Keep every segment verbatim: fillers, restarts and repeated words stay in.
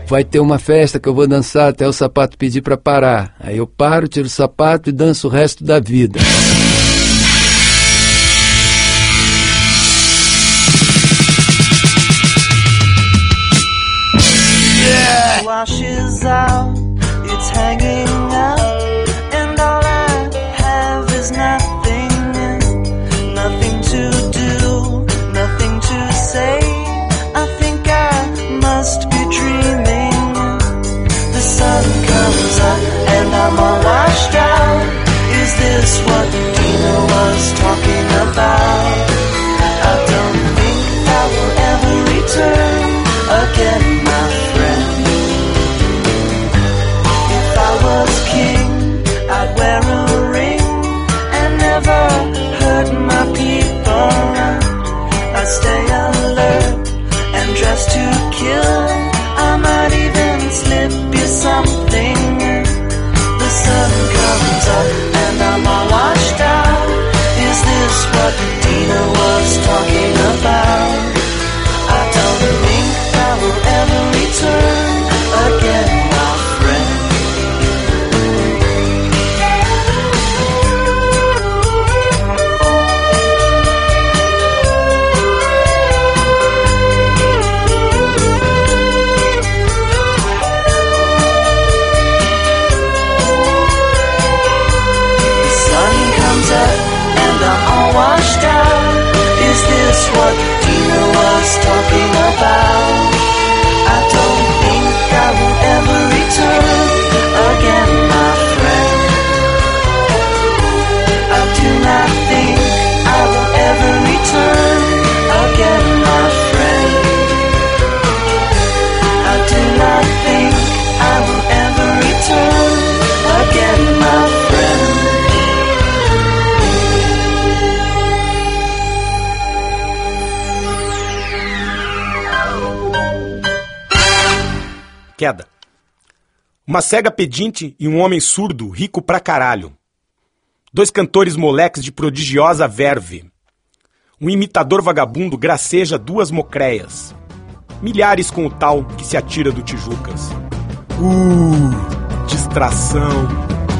vai ter uma festa que eu vou dançar até o sapato pedir pra parar. Aí eu paro, tiro o sapato e danço o resto da vida. Yeah! Washes out, it's hanging out, and all I have is nothing, nothing to do, nothing to say. I think I must be dreaming. The sun comes up and I'm all washed out. Is this what Dina was talking about? I don't think I will ever return again, my friend. If I was king, I'd wear a ring and never hurt my people. I'd stay alert and dress to kill. I might even slip you something. The sun comes up and I'm all washed out. Is this what Dina was talking about? I don't think I will ever return again, my friend. The sun comes up and I'm all washed out. Is this what Dina was talking about? I don't think I will ever return again, my friend. I do not think I will ever return again, my friend. I do not think I will ever return again, my friend. Queda. Uma cega pedinte e um homem surdo, rico pra caralho. Dois cantores moleques de prodigiosa verve. Um imitador vagabundo graceja duas mocréias. Milhares com o tal que se atira do Tijucas. Uh, distração.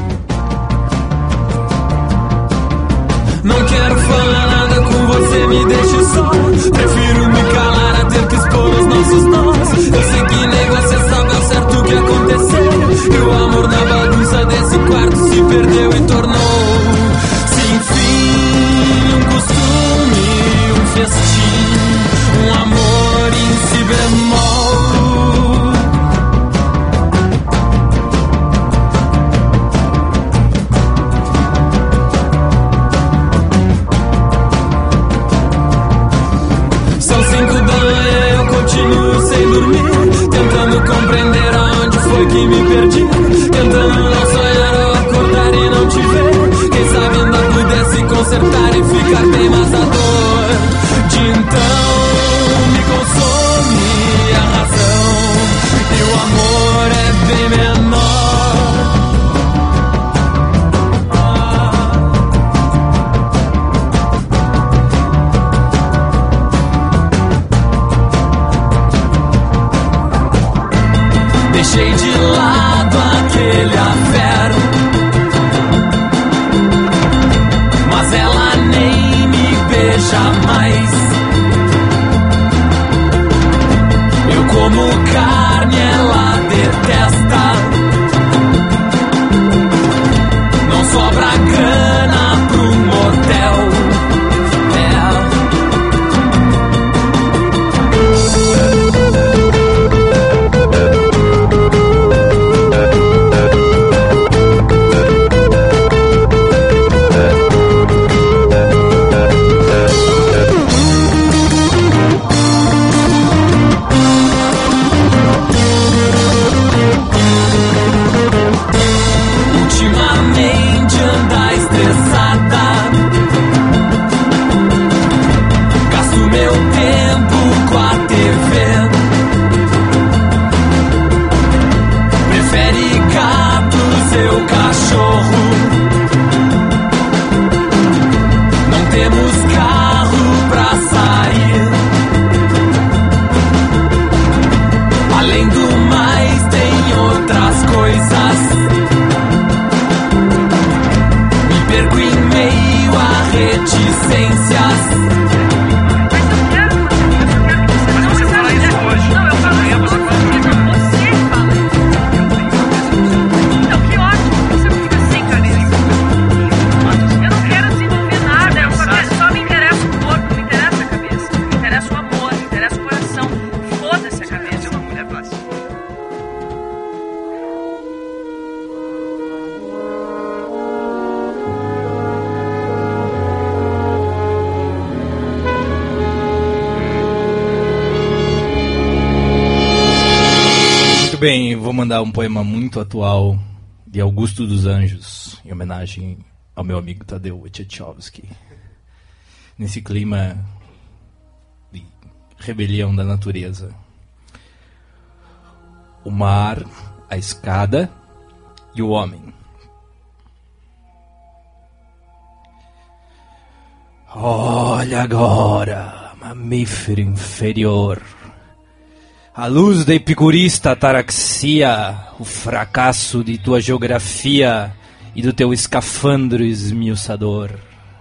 Não quero falar nada com você, me deixe só. Prefiro me calar a ter que expor os nossos nós. Eu sei que nem você sabe ao certo o que aconteceu. E o amor na bagunça desse quarto se perdeu e tornou-se enfim um costume, um festim, um amor em si bemol. Continuo sem dormir, tentando compreender aonde foi que me perdi. Tentando não sonhar ao acordar e não te ver. Quem sabe ainda pudesse consertar e ficar bem, mas a dor de então me consome a razão. E o amor é bem menor. Deixei de lado aquele affair, mas ela nem me beija mais. Eu como carne, ela detesta. Não sobra grana pro motel. potências. Bem, vou mandar um poema muito atual de Augusto dos Anjos, em homenagem ao meu amigo Tadeu Wojciechowski. Nesse clima de rebelião da natureza. O mar, a escada e o homem. Olha agora, mamífero inferior. A luz da epicurista ataraxia, o fracasso de tua geografia e do teu escafandro esmiuçador.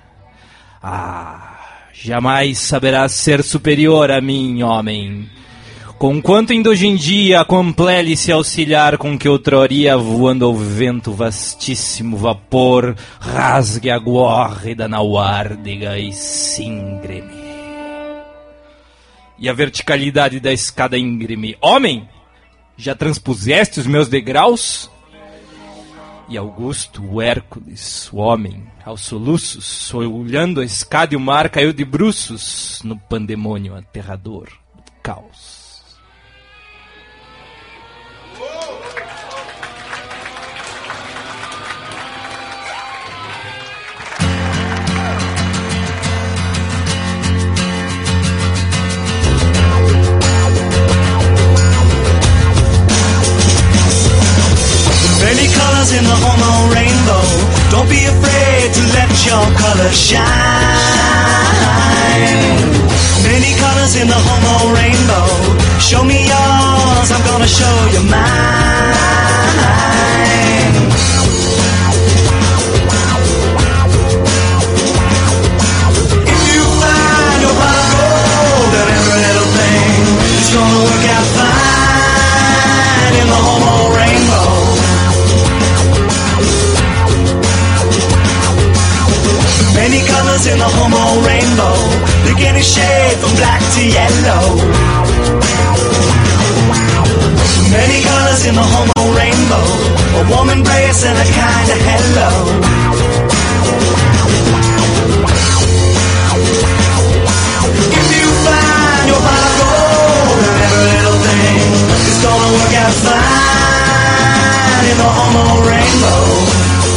Ah, jamais saberás ser superior a mim, homem. Conquanto ainda hoje em dia complele-se auxiliar com que outroria, voando ao vento vastíssimo vapor, rasgue a guórrida nauárdiga e síngreme. E a verticalidade da escada íngreme. Homem, já transpuseste os meus degraus? E Augusto, o Hércules, o homem, aos soluços, olhando a escada e o mar, caiu de bruços no pandemônio aterrador do caos. Many colors in the homo rainbow. Don't be afraid to let your colors shine. Many colors in the homo rainbow. Show me yours, I'm gonna show you mine. If you find your pot of gold, then every little thing is gonna work out fine in the homo rainbow. Many colors in the homo rainbow, beginning shade from black to yellow. Many colors in the homo rainbow, a warm embrace and a kind of hello. If you find your pot of gold, and every little thing is gonna work out fine in the homo rainbow.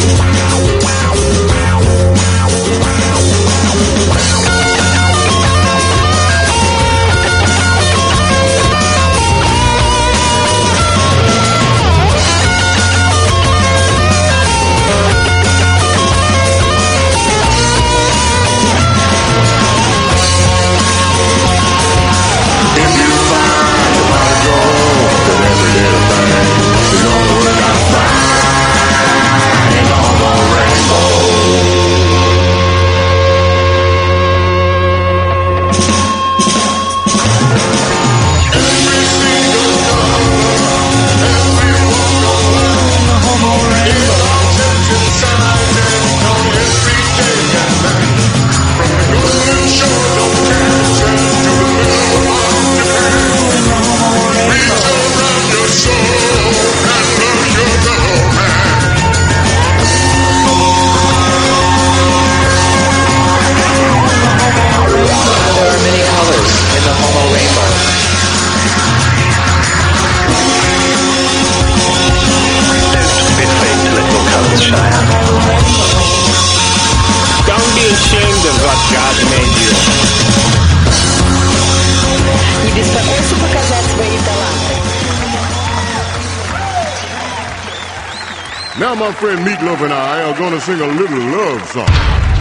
Now my friend Meatloaf and I are gonna sing a little love song.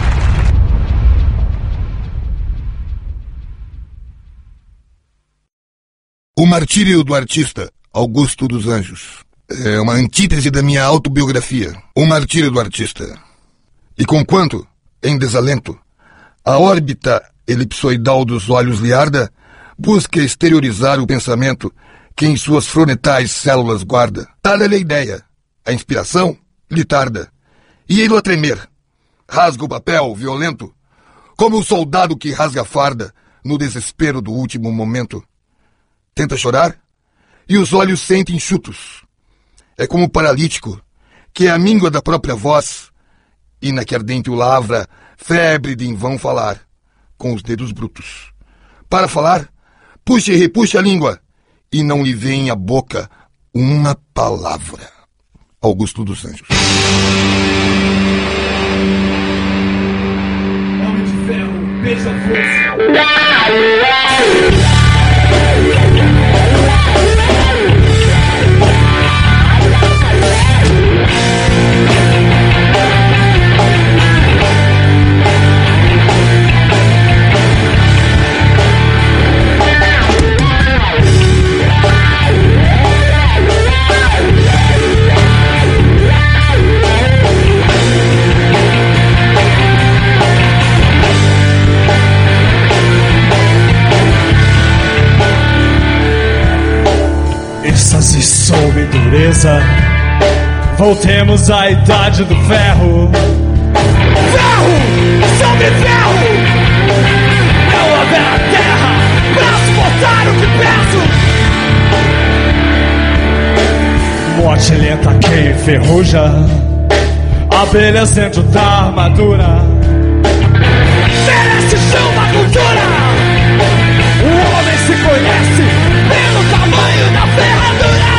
O Martírio do Artista, Augusto dos Anjos. É uma antítese da minha autobiografia. O Martírio do Artista. E conquanto, em desalento, A órbita elipsoidal dos olhos lhe arda, busca exteriorizar o pensamento que em suas fronetais células guarda. Tarda-lhe a ideia, a inspiração lhe tarda, e ele a tremer. Rasga o papel, violento, como o soldado que rasga a farda no desespero do último momento. Tenta chorar, e os olhos sentem enxutos. É como o paralítico, que é a míngua da própria voz, e na que ardente o lavra, febre de em vão falar, com os dedos brutos. Para falar, puxa e repuxa a língua, e não lhe vem à boca uma palavra. Augusto dos Anjos. Homem de ferro, beija a força. êxtase sob dureza, voltemos à idade do ferro. Ferro sobre ferro, não haverá terra pra suportar o que peço. Morte lenta que enferruja abelhas dentro da armadura. Merece chão uma cultura. O homem se conhece pelo tamanho da ferradura.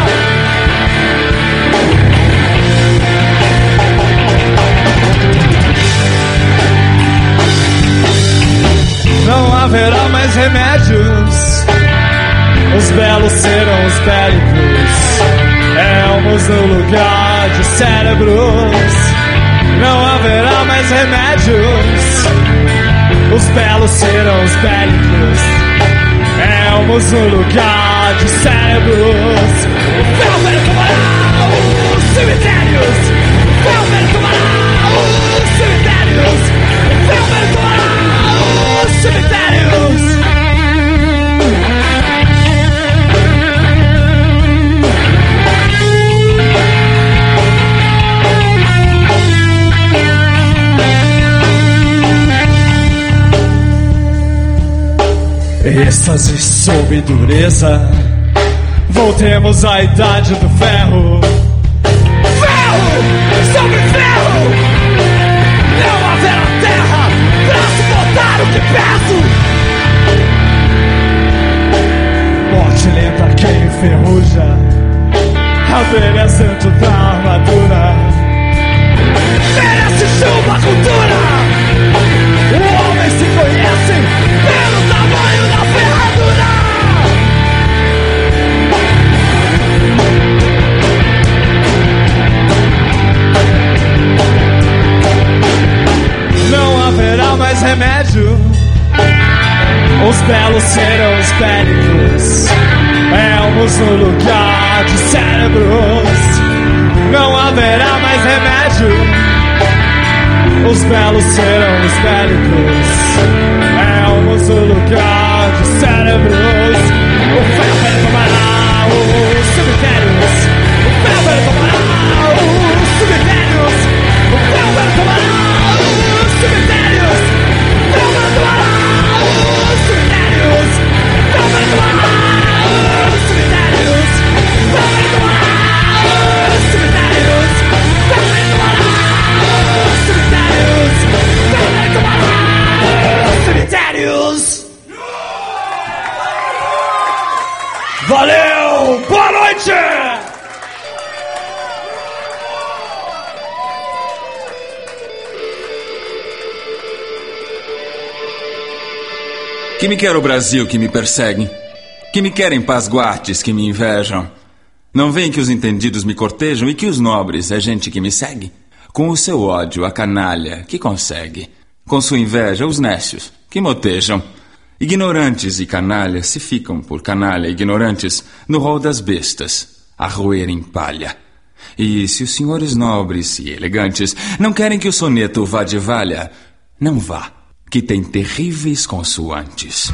Não haverá mais remédios, os belos serão os bélicos, elmos no lugar de cérebros. Não haverá mais remédios, os belos serão os bélicos, elmos no lugar de cérebros. O ferro velho tomará os cemitérios, o ferro velho tomará os cemitérios, o ferro velho tomará os cemitérios. Êxtase sob dureza, voltemos à idade do ferro. Ferro sobre ferro, não haverá terra pra suportar o que peço. Morte lenta que enferruja abelhas dentro da armadura. Merece chuva a cultura. O homem se conhece pelo tamanho da ferradura. Não haverá mais remédio, os belos serão os bélicos, elmos no lugar de cérebros. Não haverá mais remédio, os belos serão os bélicos, elmos no lugar de cérebros. O ferro velho tomará os cemitérios, o ferro velho tomará os cemitérios, o ferro velho tomará os cemitérios, o ferro velho tomará os cemitérios, o ferro velho tomará os cemitérios, o ferro velho tomará os cemitérios, o ferro velho tomará os cemitérios, o ferro velho tomará os cemitérios. Valeu! Boa noite! Que me quer o Brasil que me persegue? Que me querem pasguates que me invejam? Não veem que os entendidos me cortejam e que os nobres é gente que me segue? Com o seu ódio, a canalha, que consegue? Com sua inveja, os nécios, que motejam? Ignorantes e canalhas se ficam por canalha ignorantes no rol das bestas, a roer em palha. E se os senhores nobres e elegantes não querem que o soneto vá de valha, não vá, que tem terríveis consoantes.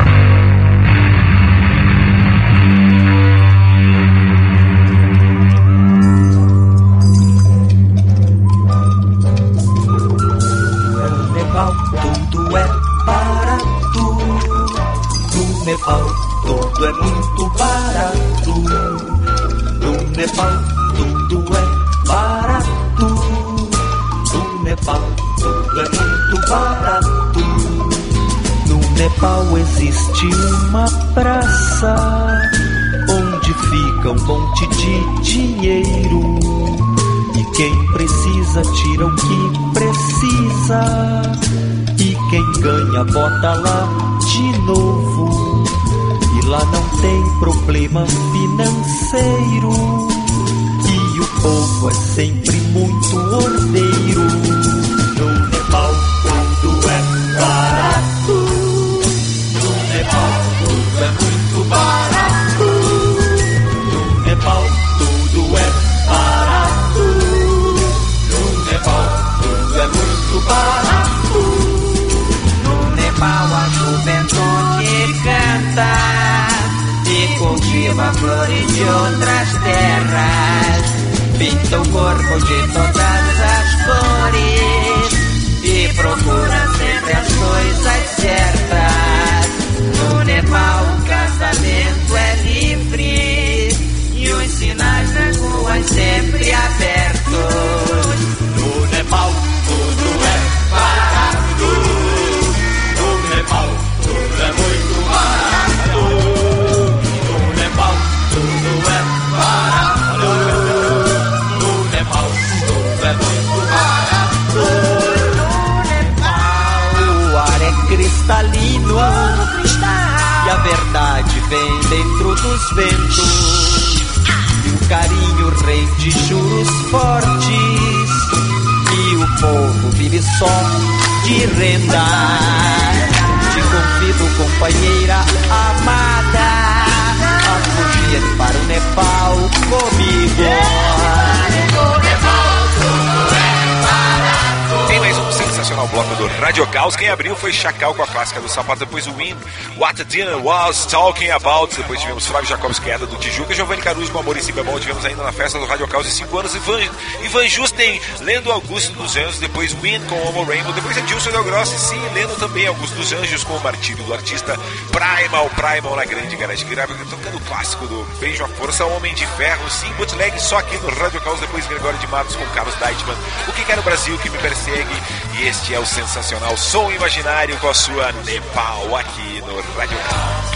Tudo é barato. No Nepal, tudo é muito barato. No Nepal, tudo é barato. No Nepal, tudo é muito barato. No Nepal existe uma praça onde fica um monte de dinheiro. E quem precisa tira o que precisa. E quem ganha bota lá de novo. E lá não tem problema financeiro. E o povo é sempre muito ordeiro. No Nepal tudo é barato. No Nepal tudo é muito barato. No Nepal tudo é barato. No Nepal tudo é muito barato. No Nepal a juventude canta e cultiva flores de outras terras. Pinta o corpo de todas as cores e procura sempre as coisas certas. No Nepal o casamento é livre e os sinais nas ruas sempre abertos. No Nepal tudo é barato. No Nepal tudo é muito barato. No Nepal tudo é barato. No Nepal tudo é muito barato. No Nepal o ar é cristalino e a verdade vem dentro dos ventos. E o carinho rende juros fortes. E o povo vive só de renda. Te convido, companheira amada, a fugir para o Nepal comigo. Tem mais um sensacional bloco do Radio Caos. Quem abriu foi Chacal com a clássica do Sapato, depois o Wind, What the Dinner Was Talking About. Depois tivemos Flávio Jacobs, Queda do Tijuca, Giovanni Caruso com Amor e Si Bemol. Tivemos ainda na festa do Radio Caos de cinco anos Ivan, Ivan Justen, lendo Augusto dos Anjos. Depois Wind com Homo Rainbow. Depois Edilson Del Grossi, sim, lendo também Augusto dos Anjos com o Martírio do Artista. Primal, Primal na grande garagem grave, tocando o clássico do Beijo à Força, Homem de Ferro, sim, bootleg só aqui no Radio Caos. Depois Gregório de Matos com Carlos Deitman, O Que Quer o Brasil Que Me Persegue. E este é o sensacional Som Imaginário com a sua Nepal aqui no Radio Caos.